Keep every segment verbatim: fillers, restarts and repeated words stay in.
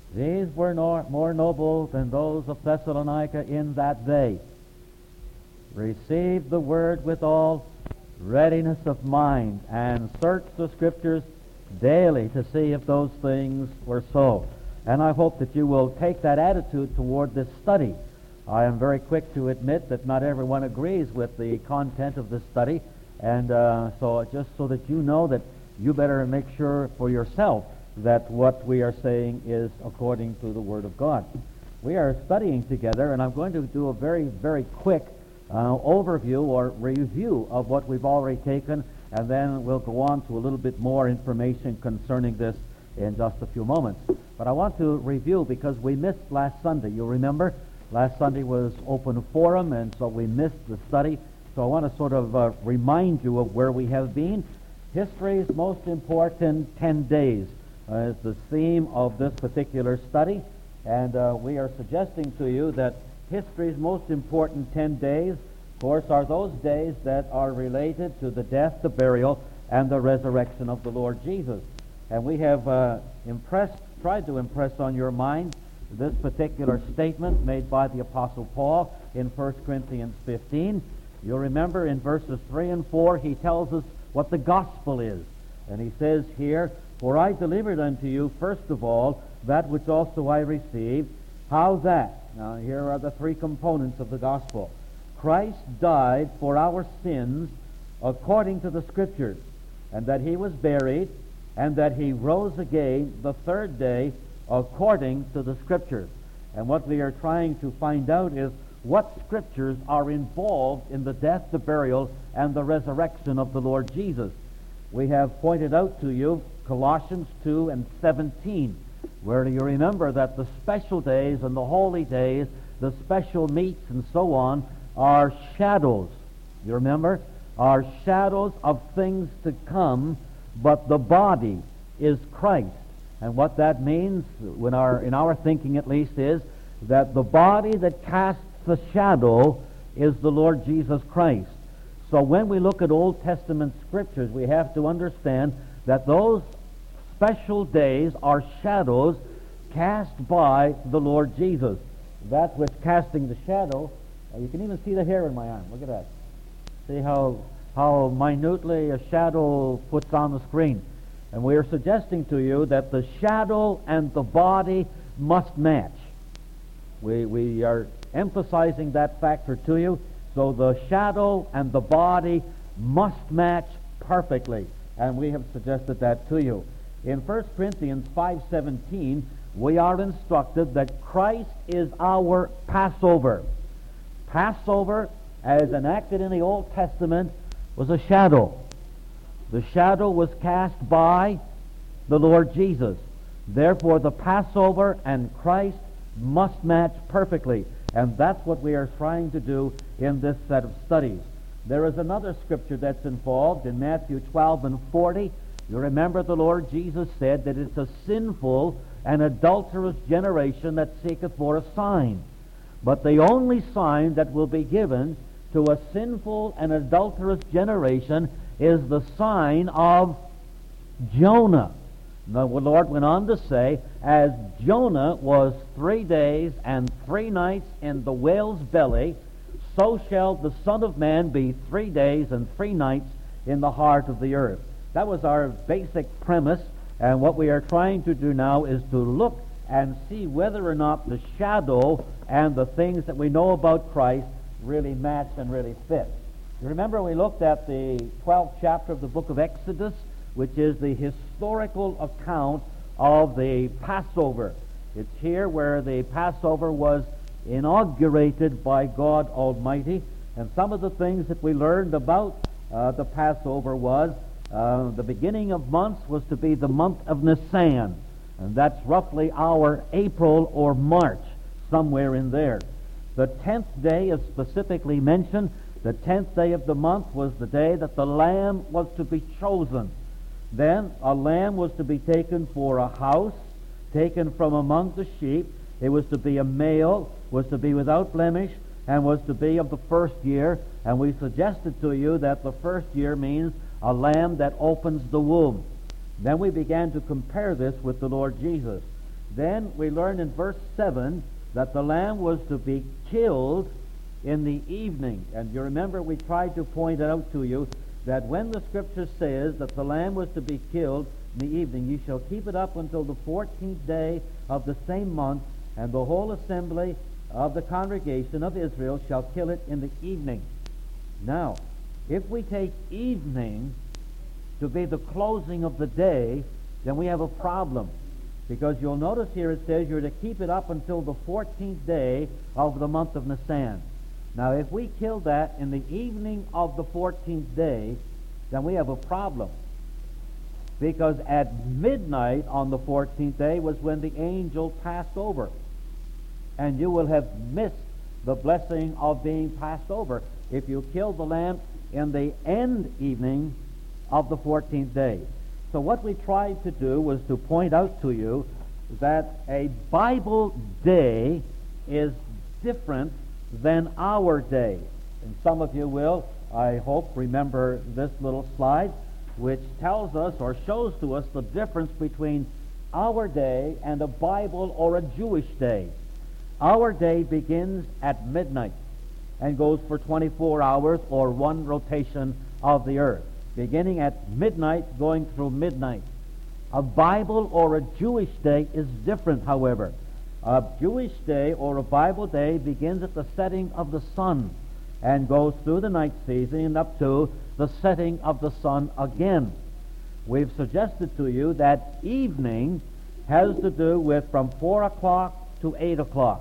These were nor, more noble than those of Thessalonica in that they received the word with all readiness of mind, and searched the Scriptures daily to see if those things were so. And I hope that you will take that attitude toward this study. I am very quick to admit that not everyone agrees with the content of this study, and uh, so just so that you know that you better make sure for yourself that what we are saying is according to the Word of God. We are studying together, and I'm going to do a very, very quick uh, overview or review of what we've already taken, and then we'll go on to a little bit more information concerning this in just a few moments. But I want to review because we missed last Sunday. You remember? Last Sunday was open forum, and so we missed the study. So I want to sort of uh, remind you of where we have been. History's most important ten days uh, is the theme of this particular study. And uh, we are suggesting to you that history's most important ten days, of course, are those days that are related to the death, the burial, and the resurrection of the Lord Jesus. And we have uh, impressed, tried to impress on your mind this particular statement made by the Apostle Paul in First Corinthians fifteen. You'll remember in verses three and four, he tells us what the gospel is. And he says here, "For I delivered unto you, first of all, that which also I received, how that," now here are the three components of the gospel, "Christ died for our sins according to the Scriptures, and that he was buried, and that he rose again the third day according to the Scriptures." And what we are trying to find out is what Scriptures are involved in the death, the burial, and the resurrection of the Lord Jesus. We have pointed out to you Colossians two and seventeen, where you remember that the special days and the holy days, the special meats and so on, are shadows. You remember? Are shadows of things to come, but the body is Christ. And what that means, when our, in our thinking at least, is that the body that casts the shadow is the Lord Jesus Christ. So when we look at Old Testament Scriptures, we have to understand that those special days are shadows cast by the Lord Jesus. That which casting the shadow, uh, you can even see the hair in my arm. Look at that. See how, how minutely a shadow puts on the screen. And we are suggesting to you that the shadow and the body must match. We, we are emphasizing that factor to you. So the shadow and the body must match perfectly. And we have suggested that to you. In First Corinthians five seventeen, we are instructed that Christ is our Passover. Passover, as enacted in the Old Testament, was a shadow. The shadow was cast by the Lord Jesus. Therefore, the Passover and Christ must match perfectly. And that's what we are trying to do in this set of studies. There is another scripture that's involved in Matthew twelve and forty. You remember the Lord Jesus said that it's a sinful and adulterous generation that seeketh for a sign. But the only sign that will be given to a sinful and adulterous generation is the sign of Jonah. The Lord went on to say, as Jonah was three days and three nights in the whale's belly, so shall the Son of Man be three days and three nights in the heart of the earth. That was our basic premise, and what we are trying to do now is to look and see whether or not the shadow and the things that we know about Christ really match and really fit. You remember we looked at the twelfth chapter of the book of Exodus, which is the historical account of the Passover. It's here where the Passover was inaugurated by God Almighty, and some of the things that we learned about uh, the Passover was uh, the beginning of months was to be the month of Nisan, and that's roughly our April or March, somewhere in there. The tenth day is specifically mentioned. The tenth day of the month was the day that the lamb was to be chosen. Then a lamb was to be taken for a house, taken from among the sheep. It was to be a male, was to be without blemish, and was to be of the first year. And we suggested to you that the first year means a lamb that opens the womb. Then we began to compare this with the Lord Jesus. Then we learn in verse seven that the lamb was to be killed in the evening. And you remember we tried to point out to you that when the Scripture says that the lamb was to be killed in the evening, you shall keep it up until the fourteenth day of the same month, and the whole assembly of the congregation of Israel shall kill it in the evening. Now, if we take evening to be the closing of the day, then we have a problem. Because you'll notice here it says you're to keep it up until the fourteenth day of the month of Nisan. Now, if we kill that in the evening of the fourteenth day, then we have a problem. Because at midnight on the fourteenth day was when the angel passed over. And you will have missed the blessing of being passed over if you kill the lamb in the end evening of the fourteenth day. So what we tried to do was to point out to you that a Bible day is different than our day. And some of you will, I hope, remember this little slide, which tells us or shows to us the difference between our day and a Bible or a Jewish day. Our day begins at midnight and goes for twenty-four hours or one rotation of the earth, beginning at midnight, going through midnight. A Bible or a Jewish day is different, however. A Jewish day or a Bible day begins at the setting of the sun and goes through the night season and up to the setting of the sun again. We've suggested to you that evening has to do with from four o'clock to eight o'clock.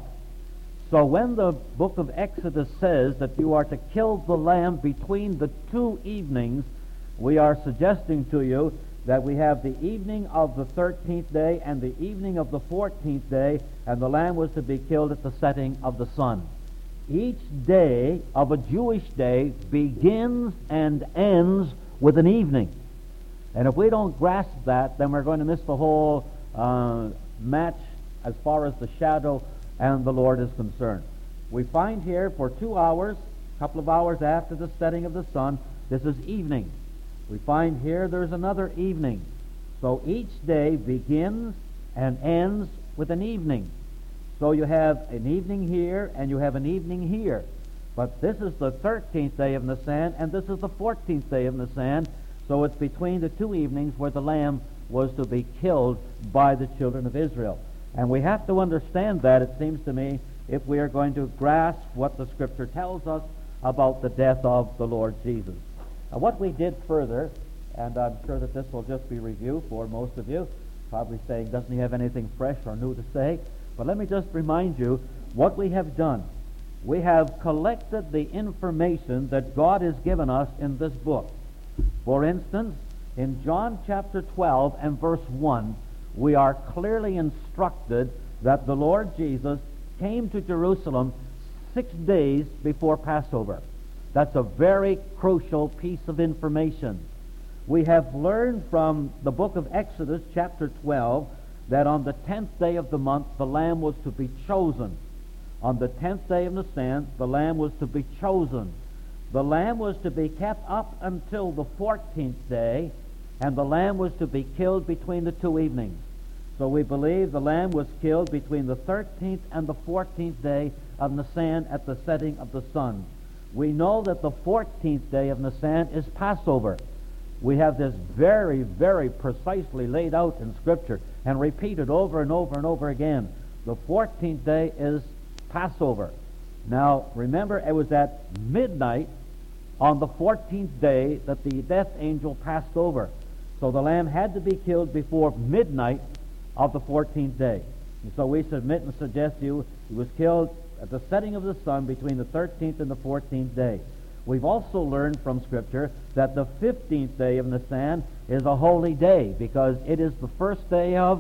So when the book of Exodus says that you are to kill the lamb between the two evenings, we are suggesting to you that we have the evening of the thirteenth day and the evening of the fourteenth day, and the lamb was to be killed at the setting of the sun. Each day of a Jewish day begins and ends with an evening. And if we don't grasp that, then we're going to miss the whole uh, match as far as the shadow and the Lord is concerned. We find here for two hours, a couple of hours after the setting of the sun, this is evening. We find here there's another evening. So each day begins and ends with an evening. So you have an evening here and you have an evening here. But this is the thirteenth day of Nisan and this is the fourteenth day of Nisan. So it's between the two evenings where the lamb was to be killed by the children of Israel. And we have to understand that, it seems to me, if we are going to grasp what the Scripture tells us about the death of the Lord Jesus. Now, what we did further, and I'm sure that this will just be review for most of you, probably saying, doesn't he have anything fresh or new to say? But let me just remind you what we have done. We have collected the information that God has given us in this book. For instance, in John chapter twelve and verse one, we are clearly instructed that the Lord Jesus came to Jerusalem six days before Passover. That's a very crucial piece of information. We have learned from the book of Exodus chapter twelve that on the tenth day of the month the lamb was to be chosen. On the tenth day of Nisan, the lamb was to be chosen. The lamb was to be kept up until the fourteenth day, and the lamb was to be killed between the two evenings. So we believe the lamb was killed between the thirteenth and the fourteenth day of Nisan at the setting of the sun. We know that the fourteenth day of Nisan is Passover. We have this very, very precisely laid out in Scripture and repeated over and over and over again. The fourteenth day is Passover. Now, remember, it was at midnight on the fourteenth day that the death angel passed over. So the lamb had to be killed before midnight of the fourteenth day. And so we submit and suggest to you he was killed at the setting of the sun between the thirteenth and the fourteenth day. We've also learned from Scripture that the fifteenth day of Nisan is a holy day because it is the first day of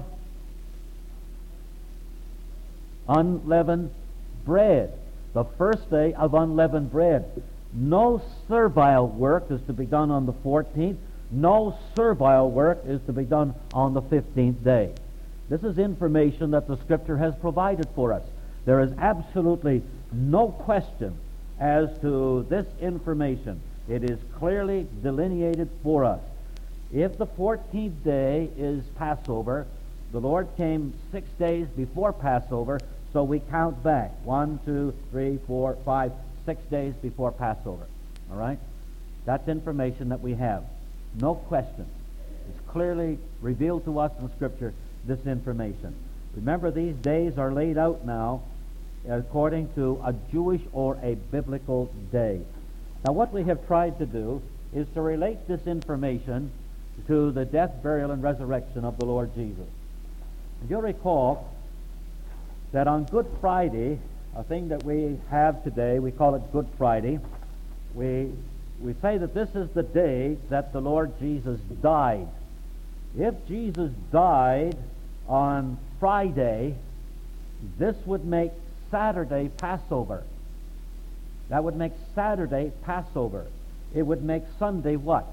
unleavened bread. The first day of unleavened bread. No servile work is to be done on the fourteenth. No servile work is to be done on the fifteenth day. This is information that the Scripture has provided for us. There is absolutely no question as to this information. It is clearly delineated for us. If the fourteenth day is Passover, The Lord came six days before Passover, so we count back. One, two, three, four, five, six days before Passover. All right? That's information that we have. No question. It's clearly revealed to us in Scripture, this information. Remember, these days are laid out now according to a Jewish or a biblical day. Now, what we have tried to do is to relate this information to the death, burial, and resurrection of the Lord Jesus. And you'll recall that on Good Friday, a thing that we have today, we call it Good Friday, we, we say that this is the day that the Lord Jesus died. If Jesus died on Friday, this would make Saturday Passover. That would make Saturday Passover. It would make Sunday what?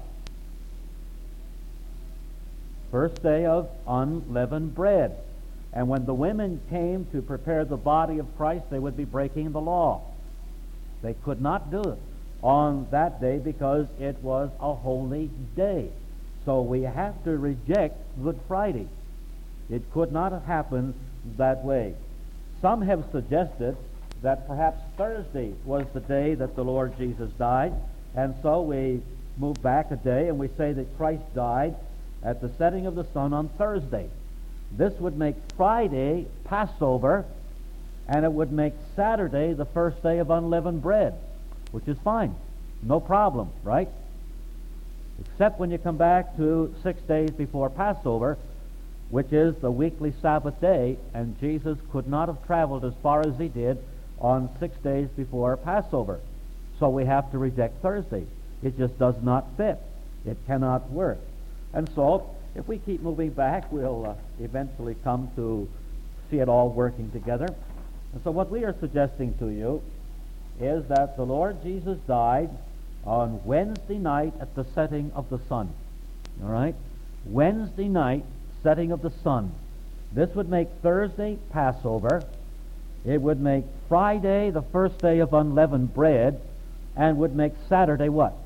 First day of unleavened bread. And when the women came to prepare the body of Christ, they would be breaking the law. They could not do it on that day because it was a holy day. So we have to reject Good Friday. It could not have happened that way. Some have suggested that perhaps Thursday was the day that the Lord Jesus died, and so we move back a day and we say that Christ died at the setting of the sun on Thursday. This would make Friday Passover, and it would make Saturday the first day of unleavened bread, which is fine. No problem, right? Except when you come back to six days before Passover, which is the weekly Sabbath day, and Jesus could not have traveled as far as he did on six days before Passover. So we have to reject Thursday. It just does not fit. It cannot work. And so, if we keep moving back, we'll uh, eventually come to see it all working together. And so what we are suggesting to you is that the Lord Jesus died on Wednesday night at the setting of the sun. All right? Wednesday night, setting of the sun. This would make Thursday Passover. It would make Friday the first day of unleavened bread, and would make Saturday what?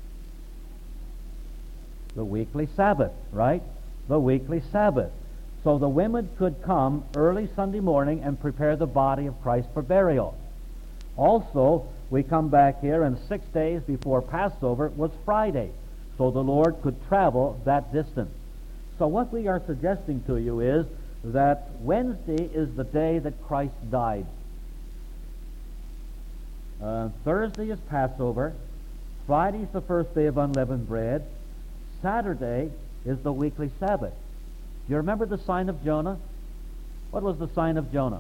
The weekly Sabbath, right? The weekly Sabbath. So the women could come early Sunday morning and prepare the body of Christ for burial. Also, we come back here, and six days before Passover was Friday. So the Lord could travel that distance. So what we are suggesting to you is that Wednesday is the day that Christ died. Uh, Thursday is Passover. Friday is the first day of unleavened bread. Saturday is the weekly Sabbath. Do you remember the sign of Jonah? What was the sign of Jonah?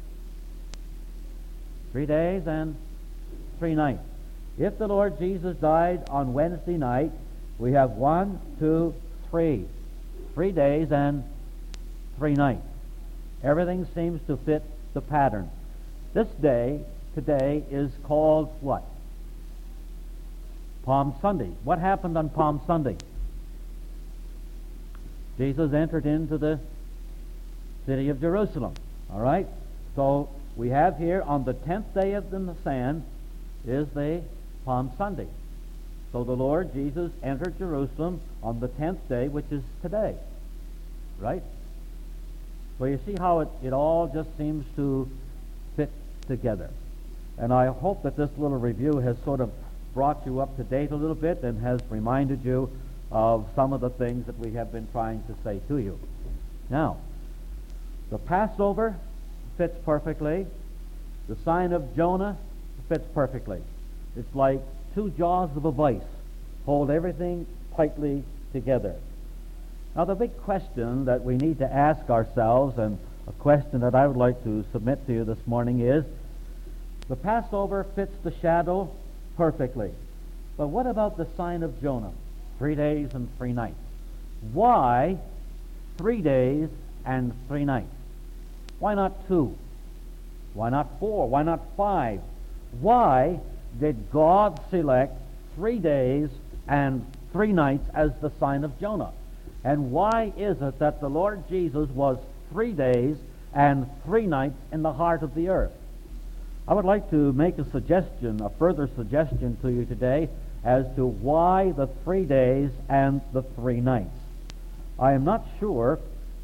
Three days and three nights. If the Lord Jesus died on Wednesday night, we have one, two, three. Three days and three nights. Everything seems to fit the pattern. This day, today, is called what? Palm Sunday. What happened on Palm Sunday? Jesus entered into the city of Jerusalem. All right? So we have here on the tenth day of the Nisan is the Palm Sunday. So the Lord Jesus entered Jerusalem on the tenth day, which is today. Right? So you see how it, it all just seems to fit together. And I hope that this little review has sort of brought you up to date a little bit and has reminded you of some of the things that we have been trying to say to you. Now, the Passover fits perfectly. The sign of Jonah fits perfectly. It's like two jaws of a vice. Hold everything tightly together. Now, the big question that we need to ask ourselves, and a question that I would like to submit to you this morning, is the Passover fits the shadow perfectly. But what about the sign of Jonah? Three days and three nights. Why three days and three nights? Why not two? Why not four? Why not five? Why did God select three days and three nights as the sign of Jonah? And why is it that the Lord Jesus was three days and three nights in the heart of the earth? I would like to make a suggestion, a further suggestion to you today as to why the three days and the three nights. I am not sure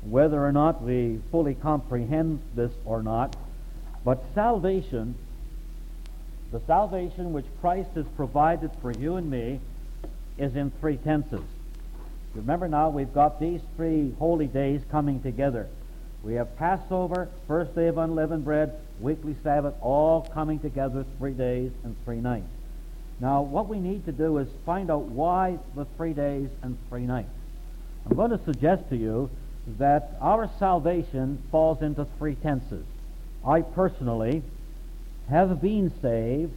whether or not we fully comprehend this or not. But salvation, the salvation which Christ has provided for you and me, is in three tenses. Remember now, we've got these three holy days coming together. We have Passover, first day of unleavened bread, weekly Sabbath, all coming together three days and three nights. Now, what we need to do is find out why the three days and three nights. I'm going to suggest to you that our salvation falls into three tenses. I personally have been saved,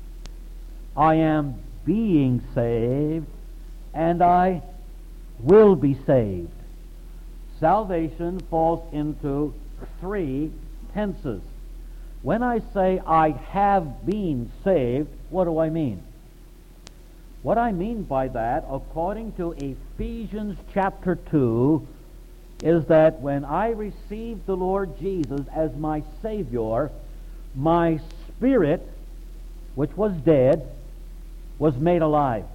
I am being saved, and I will be saved. Salvation falls into three tenses. When I say I have been saved, what do I mean? What I mean by that, according to Ephesians chapter two, is that when I received the Lord Jesus as my Savior, my spirit, which was dead, was made alive.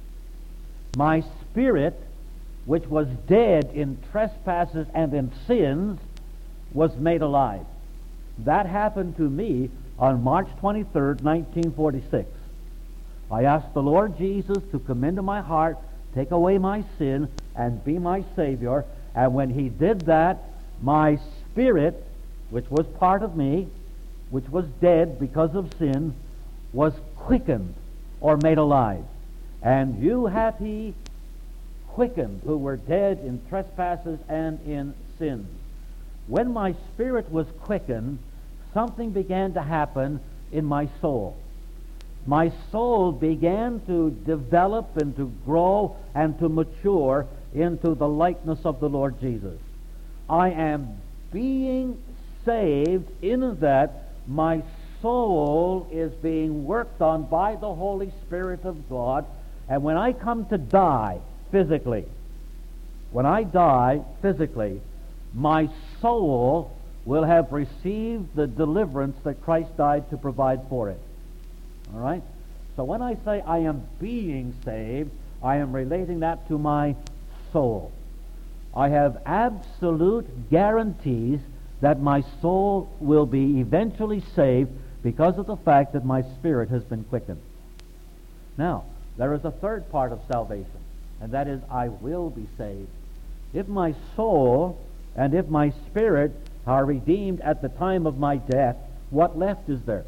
My spirit, which was dead in trespasses and in sins, was made alive. That happened to me on March twenty-third, nineteen forty-six. I asked the Lord Jesus to come into my heart, take away my sin, and be my Savior. And when He did that, my spirit, which was part of me, which was dead because of sin, was quickened or made alive. And you hath He quickened who were dead in trespasses and in sins. When my spirit was quickened, something began to happen in my soul. My soul began to develop and to grow and to mature into the likeness of the Lord Jesus. I am being saved in that my soul is being worked on by the Holy Spirit of God, and when I come to die physically, when I die physically, my soul will have received the deliverance that Christ died to provide for it. All right? So when I say I am being saved, I am relating that to my soul. I have absolute guarantees that my soul will be eventually saved because of the fact that my spirit has been quickened. Now, there is a third part of salvation, and that is I will be saved. If my soul and if my spirit are redeemed at the time of my death, what left is there?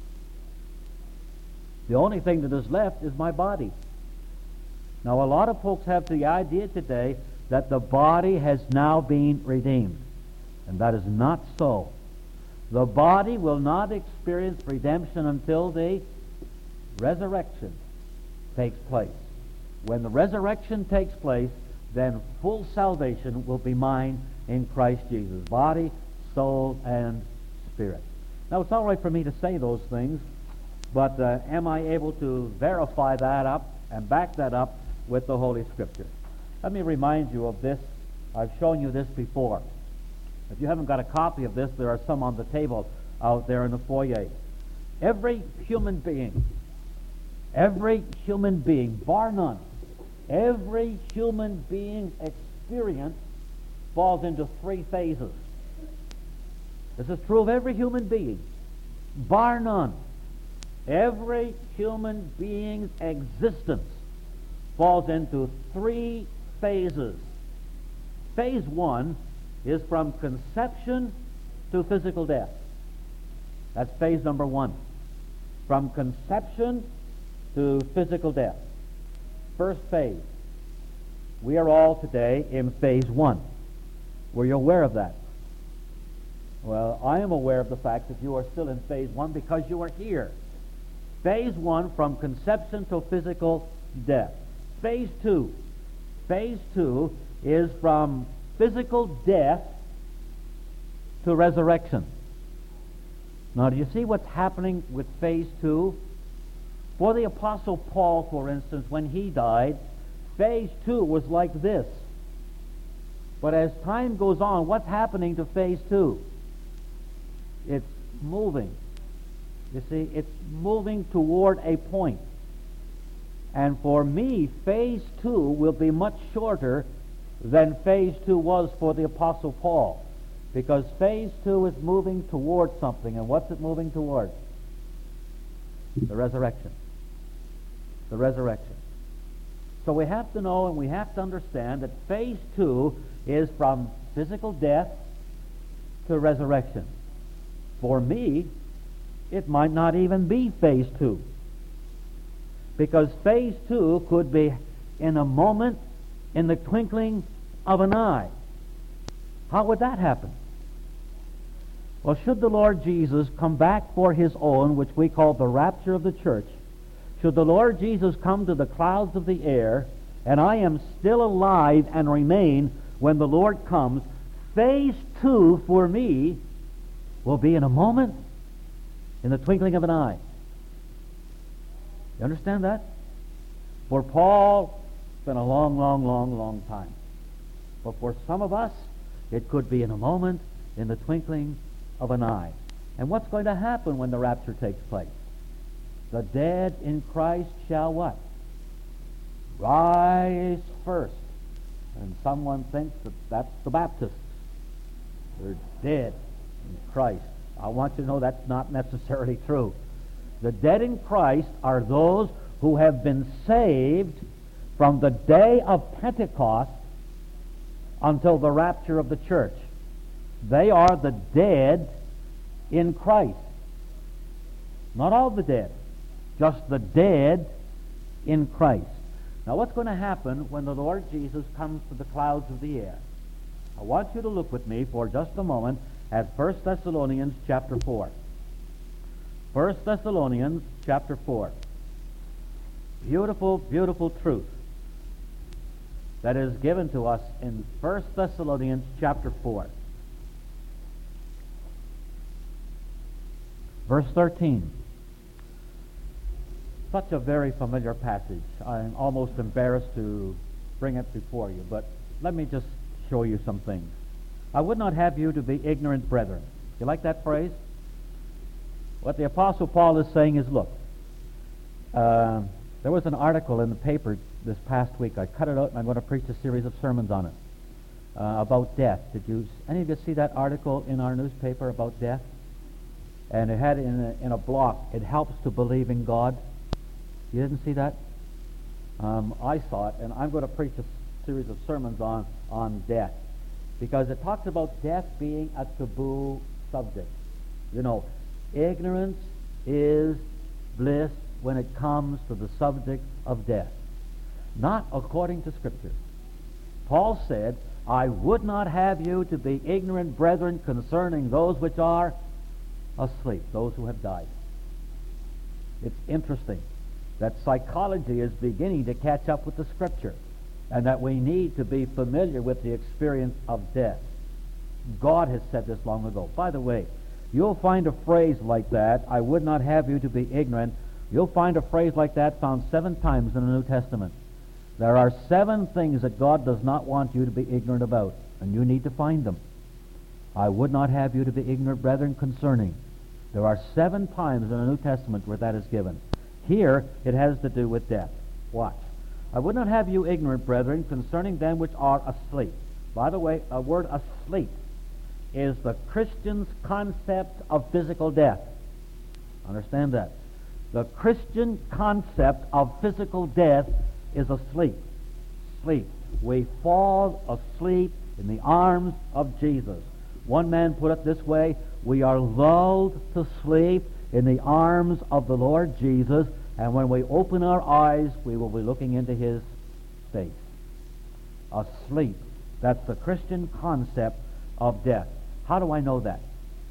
The only thing that is left is my body. Now, a lot of folks have the idea today that the body has now been redeemed, and that is not so. The body will not experience redemption until the resurrection takes place. When the resurrection takes place, then full salvation will be mine in Christ Jesus, body, soul, and spirit. Now, it's all right for me to say those things, but uh, am I able to verify that up and back that up with the Holy Scripture? Let me remind you of this. I've shown you this before. If you haven't got a copy of this, there are some on the table out there in the foyer. Every human being, every human being, bar none, every human being's experience falls into three phases. This is true of every human being, bar none. Every human being's existence falls into three phases. Phase one is from conception to physical death. That's phase number one. From conception to physical death. First phase. We are all today in phase one. Were you aware of that? Well, I am aware of the fact that you are still in phase one because you are here. Phase one, from conception to physical death. Phase two. Phase two is from physical death to resurrection. Now, do you see what's happening with phase two? For the Apostle Paul, for instance, when he died, phase two was like this. But as time goes on, what's happening to phase two? It's moving. You see, it's moving toward a point. And for me, phase two will be much shorter than phase two was for the Apostle Paul. Because phase two is moving towards something. And what's it moving towards? The resurrection. The resurrection. So we have to know and we have to understand that phase two is from physical death to resurrection. For me, it might not even be phase two. Because phase two could be in a moment, in the twinkling of an eye. How would that happen? Well, should the Lord Jesus come back for his own, which we call the rapture of the church, should the Lord Jesus come to the clouds of the air, and I am still alive and remain when the Lord comes, phase two for me will be in a moment, in the twinkling of an eye. You understand that? For Paul, it's been a long, long, long, long time. But for some of us, it could be in a moment, in the twinkling of an eye. And what's going to happen when the rapture takes place? The dead in Christ shall what? Rise first. And someone thinks that that's the Baptists. They're dead in Christ. I want you to know that's not necessarily true. The dead in Christ are those who have been saved from the day of Pentecost until the rapture of the church. They are the dead in Christ. Not all the dead, just the dead in Christ. Now what's going to happen when the Lord Jesus comes to the clouds of the air? I want you to look with me for just a moment at First Thessalonians chapter four. First Thessalonians chapter four. Beautiful, beautiful truth that is given to us in First Thessalonians chapter four. Verse thirteen. Such a very familiar passage. I'm almost embarrassed to bring it before you, but let me just show you some things. I would not have you to be ignorant brethren. You like that phrase? What the Apostle Paul is saying is, look, uh, there was an article in the paper this past week. I cut it out and I'm going to preach a series of sermons on it uh, about death. Did you, any of you see that article in our newspaper about death? And it had in a, in a block, it helps to believe in God. You didn't see that? Um, I saw it, and I'm going to preach a series of sermons on, on death. Because it talks about death being a taboo subject. You know, ignorance is bliss when it comes to the subject of death. Not according to Scripture. Paul said, I would not have you to be ignorant, brethren, concerning those which are asleep, those who have died. It's interesting that psychology is beginning to catch up with the Scripture, and that we need to be familiar with the experience of death. God has said this long ago. By the way, you'll find a phrase like that, I would not have you to be ignorant. You'll find a phrase like that found seven times in the New Testament. There are seven things that God does not want you to be ignorant about, and you need to find them. I would not have you to be ignorant, brethren, concerning. There are seven times in the New Testament where that is given. Here, it has to do with death. Watch. I would not have you ignorant, brethren, concerning them which are asleep. By the way, a word asleep is the Christian's concept of physical death. Understand that. The Christian concept of physical death is asleep. Sleep. We fall asleep in the arms of Jesus. One man put it this way, we are lulled to sleep in the arms of the Lord Jesus, and when we open our eyes, we will be looking into his face. Asleep. That's the Christian concept of death. How do I know that?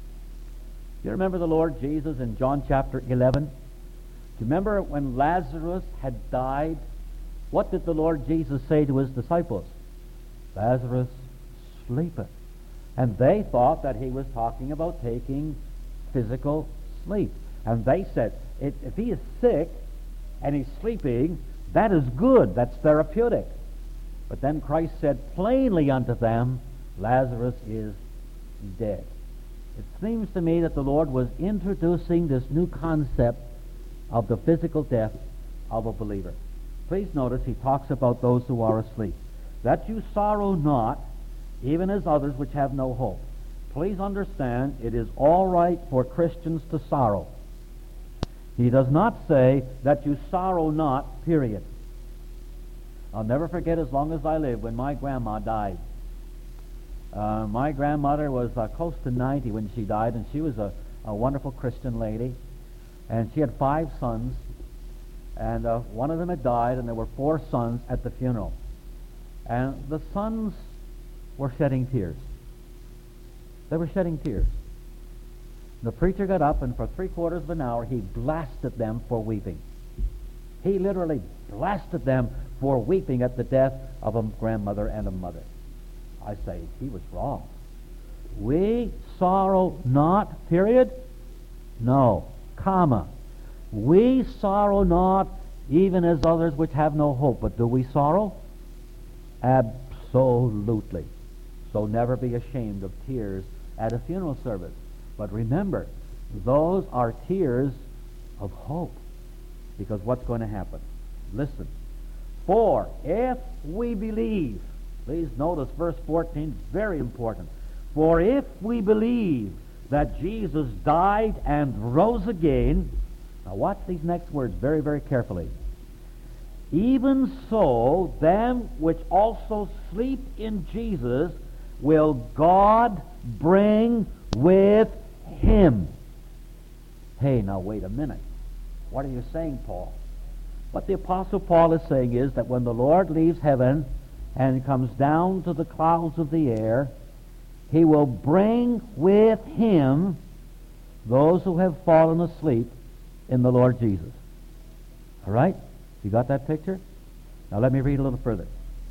Do you remember the Lord Jesus in John chapter eleven? Do you remember when Lazarus had died? What did the Lord Jesus say to his disciples? Lazarus sleepeth. And they thought that he was talking about taking physical sleep. And they said, if, if he is sick and he's sleeping, that is good. That's therapeutic. But then Christ said plainly unto them, Lazarus is dead. It seems to me that the Lord was introducing this new concept of the physical death of a believer. Please notice he talks about those who are asleep. that you sorrow not, even as others which have no hope. Please understand, it is all right for Christians to sorrow. He does not say that you sorrow not, period. I'll never forget, as long as I live, when my grandma died. Uh, my grandmother was uh, close to ninety when she died, and she was a, a wonderful Christian lady. And she had five sons, and uh, one of them had died, and there were four sons at the funeral. And the sons were shedding tears. They were shedding tears. The preacher got up, and for three quarters of an hour, he blasted them for weeping. He literally blasted them for weeping at the death of a grandmother and a mother. I say, he was wrong. We sorrow not, period? No, comma. We sorrow not, even as others which have no hope. But do we sorrow? Absolutely. So never be ashamed of tears at a funeral service. But remember, those are tears of hope. Because what's going to happen? Listen. For if we believe, please notice verse fourteen, very important. For if we believe that Jesus died and rose again, now watch these next words very, very carefully. Even so, them which also sleep in Jesus will God bring with him. Hey, now wait a minute. What are you saying, Paul? What the Apostle Paul is saying is that when the Lord leaves heaven and comes down to the clouds of the air, he will bring with him those who have fallen asleep in the Lord Jesus. All right? You got that picture? Now let me read a little further.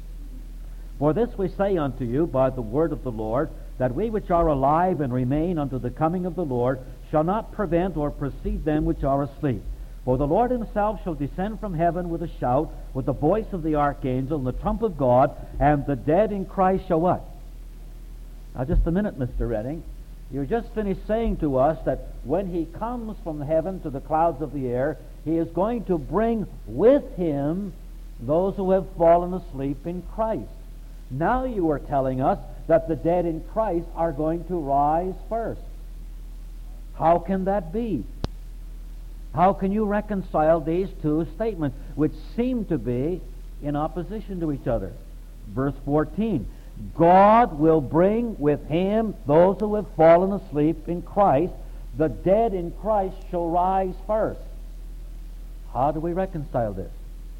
For this we say unto you by the word of the Lord, that we which are alive and remain unto the coming of the Lord shall not prevent or precede them which are asleep. For the Lord himself shall descend from heaven with a shout, with the voice of the archangel, and the trump of God, and the dead in Christ shall what? Now just a minute, Mister Redding. You just finished saying to us that when he comes from heaven to the clouds of the air, he is going to bring with him those who have fallen asleep in Christ. Now you are telling us that the dead in Christ are going to rise first. How can that be? How can you reconcile these two statements, which seem to be in opposition to each other? Verse fourteen, God will bring with him those who have fallen asleep in Christ. The dead in Christ shall rise first. How do we reconcile this?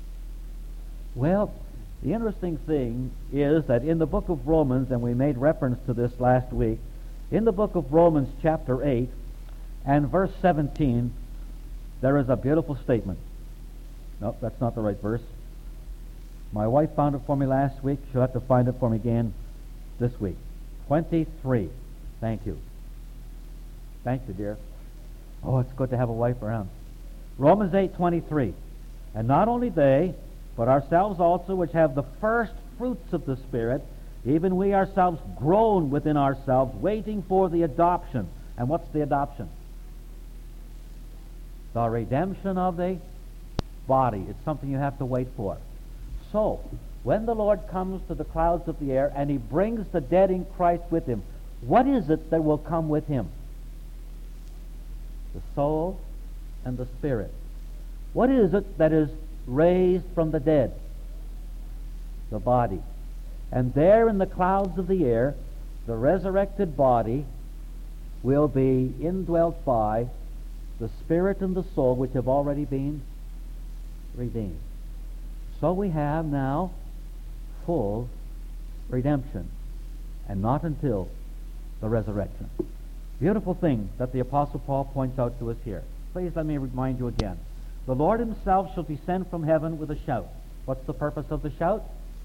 Well, the interesting thing is that in the book of Romans, and we made reference to this last week, in the book of Romans chapter eight and verse seventeen, there is a beautiful statement. No, that's not the right verse. My wife found it for me last week. She'll have to find it for me again this week. twenty-three. Thank you. Thank you, dear. Oh, it's good to have a wife around. Romans eight twenty-three. And not only they, but ourselves also, which have the first fruits of the Spirit, even we ourselves groan within ourselves, waiting for the adoption. And what's the adoption? The redemption of the body. It's something you have to wait for. So, when the Lord comes to the clouds of the air and he brings the dead in Christ with him, what is it that will come with him? The soul and the spirit. What is it that is raised from the dead? The body. And there in the clouds of the air, the resurrected body will be indwelt by the spirit and the soul which have already been redeemed. So we have now full redemption, and not until the resurrection. Beautiful thing that the Apostle Paul points out to us here. Please let me remind you again. The Lord himself shall descend from heaven with a shout. What's the purpose of the shout?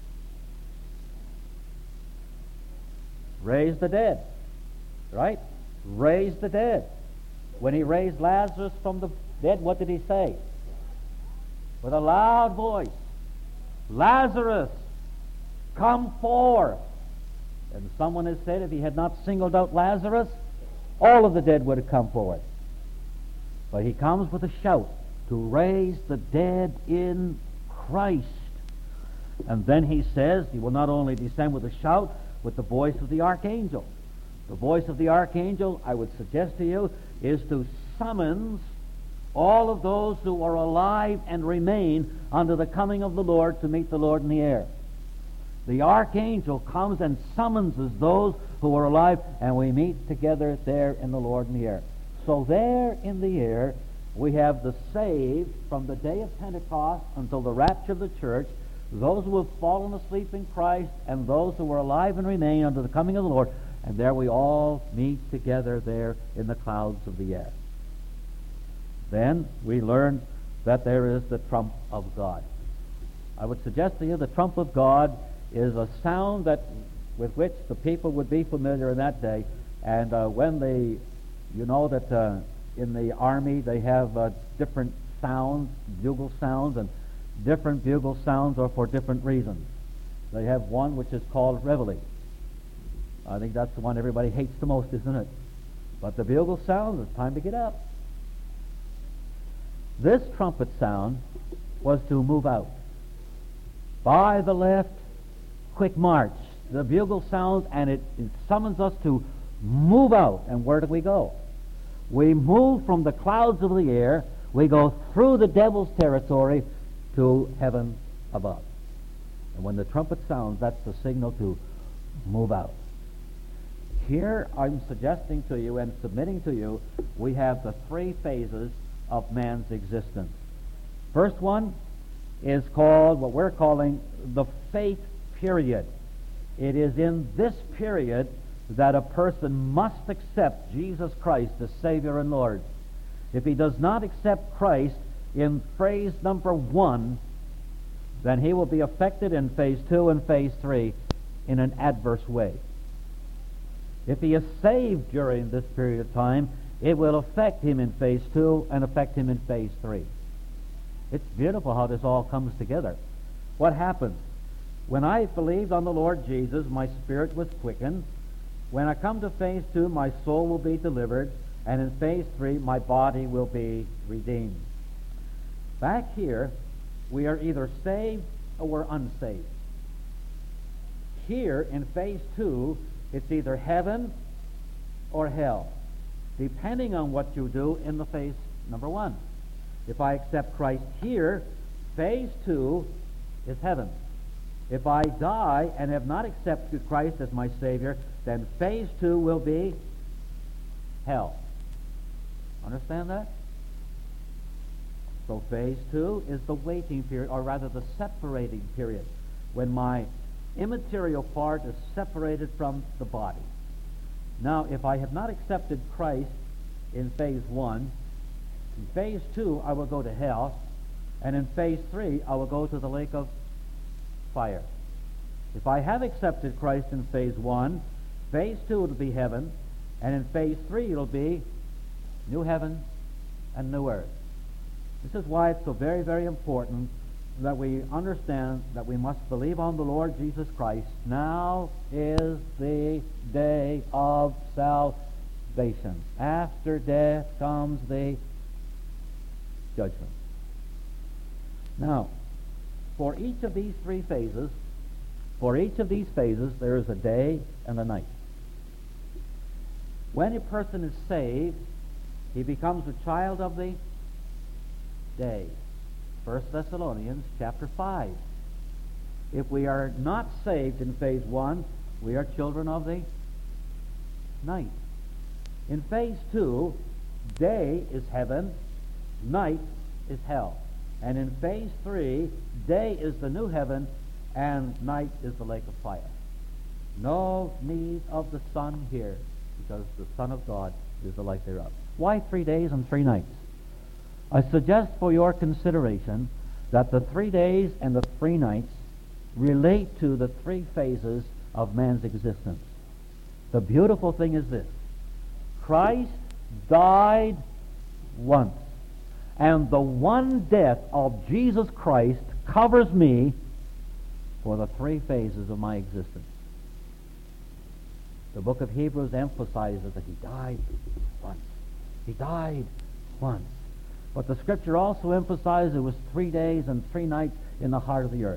Raise the dead. Right? Raise the dead. When he raised Lazarus from the dead, what did he say? With a loud voice, Lazarus, come forth. And someone has said if he had not singled out Lazarus, all of the dead would have come forward. But he comes with a shout to raise the dead in Christ. And then he says he will not only descend with a shout, with the voice of the archangel. The voice of the archangel, I would suggest to you, is to summons all of those who are alive and remain unto the coming of the Lord to meet the Lord in the air. The archangel comes and summonses those who are alive, and we meet together there in the Lord in the air. So there in the air, we have the saved from the day of Pentecost until the rapture of the church, those who have fallen asleep in Christ, and those who are alive and remain unto the coming of the Lord. And there we all meet together there in the clouds of the air. Then we learn that there is the trump of God. I would suggest to you the trump of God is a sound that with which the people would be familiar in that day. And uh, when they, you know that uh, in the army they have uh, different sounds, bugle sounds, and different bugle sounds are for different reasons. They have one which is called reveille. I think that's the one everybody hates the most, isn't it? But the bugle sound, it's time to get up. This trumpet sound was to move out. By the left, quick march. The bugle sounds, and it, it summons us to move out. And where do we go? We move from the clouds of the air. We go through the devil's territory to heaven above. And when the trumpet sounds, that's the signal to move out. Here I'm suggesting to you and submitting to you, we have the three phases of man's existence. First one is called what we're calling the faith period. It is in this period that a person must accept Jesus Christ as Savior and Lord. If he does not accept Christ in phase number one, then he will be affected in phase two and phase three in an adverse way. If he is saved during this period of time, it will affect him in phase two and affect him in phase three. It's beautiful how this all comes together. What happens? When I believed on the Lord Jesus, my spirit was quickened. When I come to phase two, my soul will be delivered, and in phase three, my body will be redeemed. Back here, we are either saved or we're unsaved. Here, in phase two, it's either heaven or hell, depending on what you do in the phase number one. If I accept Christ here, phase two is heaven. If I die and have not accepted Christ as my Savior, then phase two will be hell. Understand that? So phase two is the waiting period, or rather the separating period, when my immaterial part is separated from the body. Now, if I have not accepted Christ in phase one, in phase two I will go to hell, and in phase three I will go to the lake of fire. If I have accepted Christ in phase one, phase two will be heaven, and in phase three it'll be new heaven and new earth. This is why it's so very, very important that we understand that we must believe on the Lord Jesus Christ. Now is the day of salvation. After death comes the judgment. Now, for each of these three phases, for each of these phases, there is a day and a night. When a person is saved, he becomes a child of the day. First Thessalonians chapter five. If we are not saved in phase one, we are children of the night. In phase two, day is heaven, night is hell. And in phase three, day is the new heaven, and night is the lake of fire. No need of the sun here, because the Son of God is the light thereof. Why three days and three nights? I suggest for your consideration that the three days and the three nights relate to the three phases of man's existence. The beautiful thing is this: Christ died once, and the one death of Jesus Christ covers me for the three phases of my existence. The book of Hebrews emphasizes that he died once. He died once. But the Scripture also emphasizes it was three days and three nights in the heart of the earth.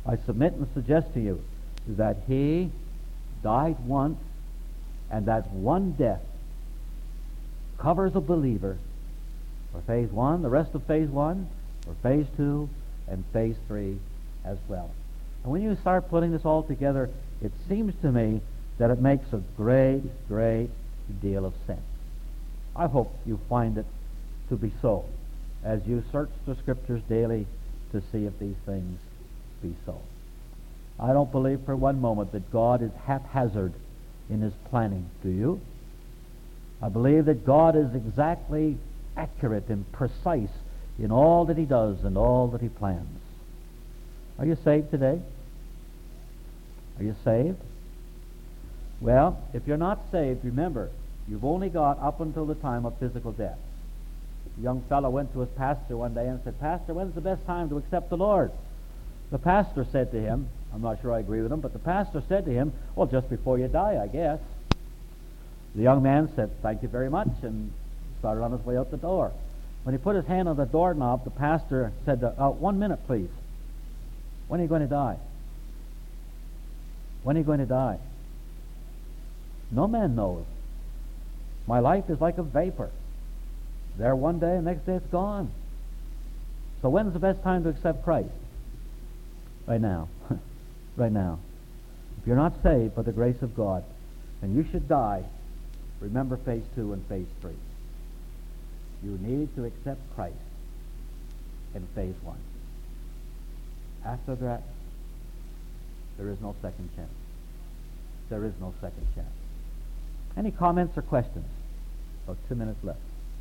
I submit and suggest to you that he died once, and that one death covers a believer for phase one, the rest of phase one, for phase two, and phase three as well. And when you start putting this all together, it seems to me that it makes a great, great deal of sense. I hope you find it to be so as you search the Scriptures daily to see if these things be so. I don't believe for one moment that God is haphazard in his planning. Do you? I believe that God is exactly accurate and precise in all that he does and all that he plans. Are you saved today? Are you saved? Well, if you're not saved, remember, you've only got up until the time of physical death. A young fellow went to his pastor one day and said, "Pastor, when's the best time to accept the Lord?" The pastor said to him, I'm not sure I agree with him, but the pastor said to him, "Well, just before you die, I guess." The young man said, "Thank you very much," and started on his way out the door. When he put his hand on the doorknob, the pastor said, uh, "One minute, please. When are you going to die? When are you going to die?" No man knows. My life is like a vapor. There one day, and the next day it's gone. So when's the best time to accept Christ? Right now. Right now. If you're not saved by the grace of God, and you should die, remember phase two and phase three. You need to accept Christ in phase one. After that, there is no second chance. There is no second chance. Any comments or questions? About two minutes left.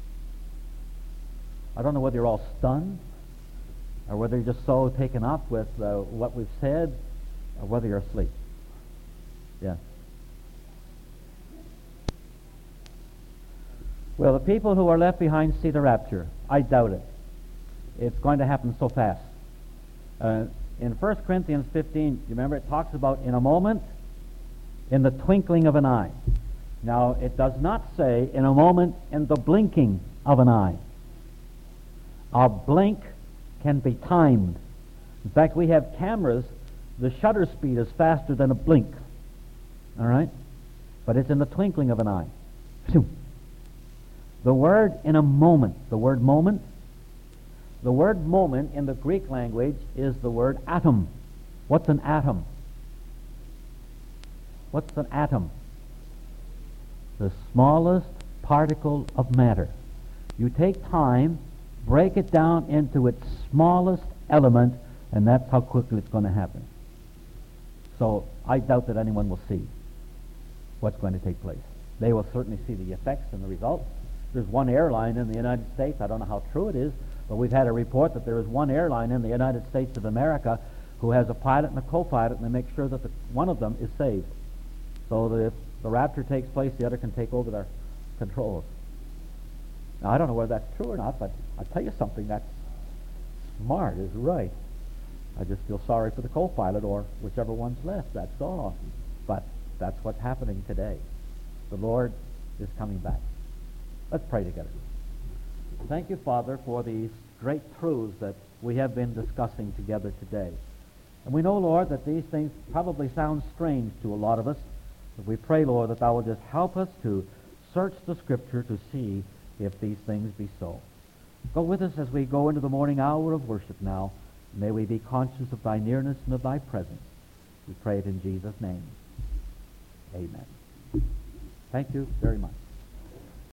I don't know whether you're all stunned, or whether you're just so taken up with uh, what we've said, or whether you're asleep. Yeah. Well, the people who are left behind see the rapture. I doubt it. It's going to happen so fast. Uh, in First Corinthians fifteen, you remember it talks about in a moment, in the twinkling of an eye. Now, it does not say in a moment, in the blinking of an eye. A blink can be timed. In fact, we have cameras, the shutter speed is faster than a blink. All right? But it's in the twinkling of an eye. The word in a moment, the word moment, the word moment in the Greek language is the word atom. What's an atom? What's an atom? The smallest particle of matter. You take time, break it down into its smallest element, and that's how quickly it's going to happen. So I doubt that anyone will see what's going to take place. They will certainly see the effects and the results. There's one airline in the United States, I don't know how true it is, but we've had a report that there is one airline in the United States of America who has a pilot and a co-pilot, and they make sure that the, one of them is saved. So that if the rapture takes place, the other can take over their controls. Now, I don't know whether that's true or not, but I'll tell you something, that's smart is right. I just feel sorry for the co-pilot or whichever one's left, that's all. But that's what's happening today. The Lord is coming back. Let's pray together. Thank you, Father, for these great truths that we have been discussing together today. And we know, Lord, that these things probably sound strange to a lot of us, but we pray, Lord, that Thou will just help us to search the Scripture to see if these things be so. Go with us as we go into the morning hour of worship now. May we be conscious of Thy nearness and of Thy presence. We pray it in Jesus' name. Amen. Thank you very much.